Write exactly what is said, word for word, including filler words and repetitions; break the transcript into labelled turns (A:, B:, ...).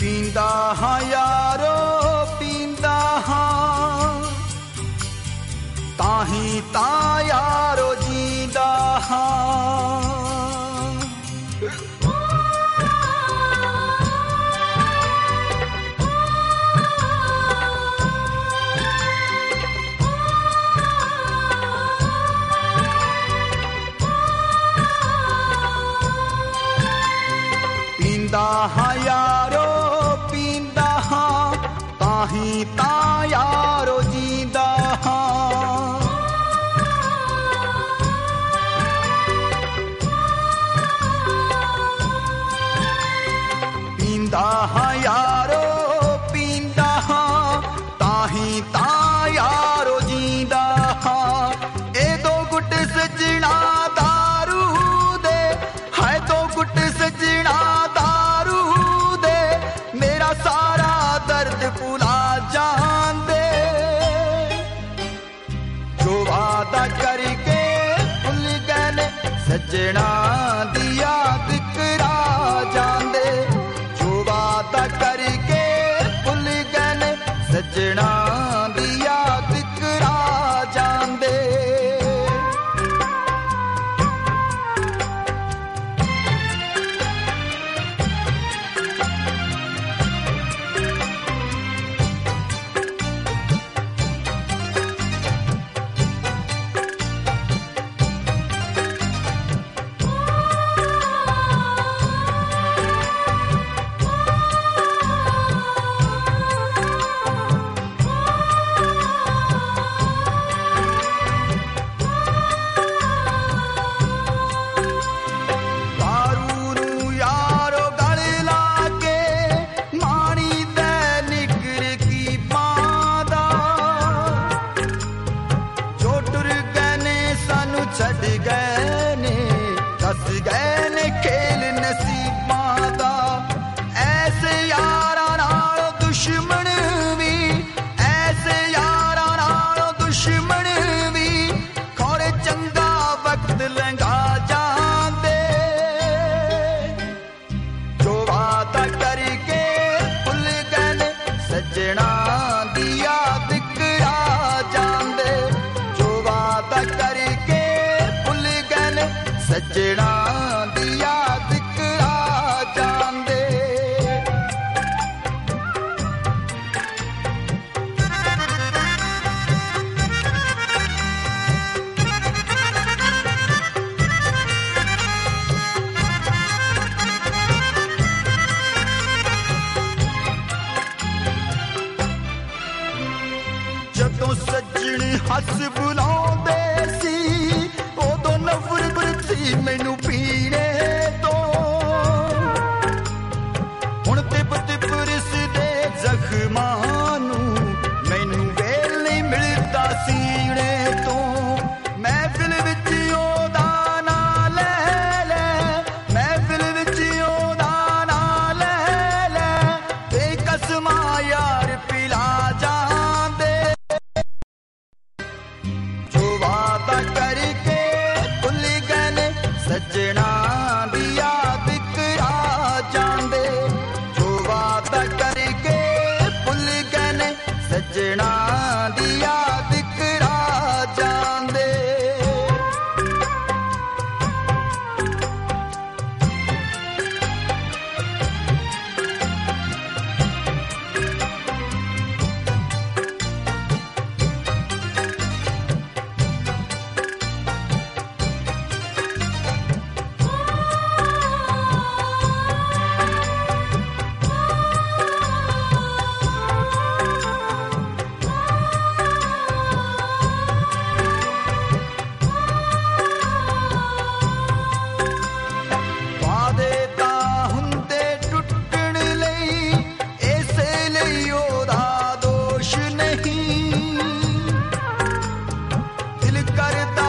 A: ਪੀਂਦਾ ਹਾਂ ਯਾਰੋ ਪੀਂਦਾ ਹਾਂ ਤਾਹੀਂ ਤਾਂ ਯਾਰੋ ਜੀਂਦਾ ਹਾਂ। ਪੀਂਦਾ ਹਾਂ ਯਾਰੋ ਪੀਂਦਾ ਹਾਂ ਤਾਹੀਂ ਤਾਂ ਯਾਰੋ ਜੀਂਦਾ ਹਾਂ। ਪੀਂਦਾ ਹਾਂ ਯਾਰੋ ਪੀਂਦਾ ਹਾਂ ਤਾਹੀਂ ਤਾਂ ਯਾਰੋ ਜੀਂਦਾ ਹਾਂ। ਇਹ ਦੋ ਗੁੱਟ ਸੱਜਣਾ ਦਾਰੂ ਦੇ ਹਾਏ ਦੋ ਗੁੱਟ ਸੱਜਣਾ ਸਾਰਾ ਦਰਦ ਭੁਲਾ ਜਾਂਦੇ ਜੋ ਵਾਦਾ ਕਰਕੇ ਭੁੱਲ ਗਏ ਨੇ ਸੱਜਣਾ ਦੀ ਯਾਦ ਕਰਾ ਜਾਂਦੇ ਜੋ ਵਾਦਾ ਕਰਕੇ ਭੁੱਲ ਗਏ ਨੇ ਸੱਜਣਾ ਦੀ ਯਾਦ ਕਰਾ ਜਾਂਦੇ। ਛੱਡ ਗਏ ਨੇ ਦੱਸ ਗਏ ਨੇ ਖੇਲ ਨਸੀਬਾਂ ਦਾ ਐਸੇ ਯਾਰਾਂ ਨਾਲ ਦੁਸ਼ਮਣ ਵੀ ਐਸੇ ਯਾਰਾਂ ਨਾਲ ਦੁਸ਼ਮਣ ਵੀ ਖੌਰੇ ਚੰਗਾ ਵਕਤ ਲੰਘਾ ਜਾਂਦੇ ਜੋ ਵਾਦਾ ਕਰਕੇ ਭੁੱਲ ਗਏ ਨੇ ਸੱਜਣਾ ਦੀ ਯਾਦ ਕਰਾ ਜਾਂਦੇ ਜੋ ਵਾਦਾ ਕਰਕੇ ਸੱਜਣਾ ਦੀ ਯਾਦ ਕਰਾ ਜਾਂਦੇ। ਜਦੋਂ ਸੱਜਣ ਹੱਸ ਬੁਲਾਉਂਦੇ ਸੀ ਉਦੋਂ ਨਫ਼ਰਤ ਸੀ ਮੈਨੂੰ ਪੀਣੇ ਤੋਂ ਹੁਣ ਤਿਪ ਤਿਪ ਰਿਸਦੇ ਜ਼ਖਮਾਂ ਨੂੰ ਮੈਨੂੰ ਵੇਲ ਨਹੀਂ ਮਿਲਦਾ ਸੀਣੇ ਤੋਂ। ਮਹਿਫਿਲ ਵਿੱਚ ਉਹਦਾ ਨਾਂ ਲੈ ਲੈ ਮਹਿਫਿਲ ਵਿੱਚ ਉਹਦਾ ਨਾਂ ਲੈ ਲੈ ਬੇਕਸਮਾਂ ਯਾਰ ਪਿਲਾ ਜਾਂਦੇ ਜੋ ਵਾਦਾ ਕਰਕੇ ਭੁੱਲ ਗਏ ਨੇ ਸੱਜਣਾ ਦੀ ਯਾਦ ਕਰਾ ਜਾਂਦੇ ਜੋ ਵਾਦਾ ਕਰਕੇ ਭੁੱਲ ਗਏ ਨੇ ਸੱਜਣਾ ਦੀ ਯਾਦ ਕਰਾ ਜਾਂਦੇ। ਕਰਦਾ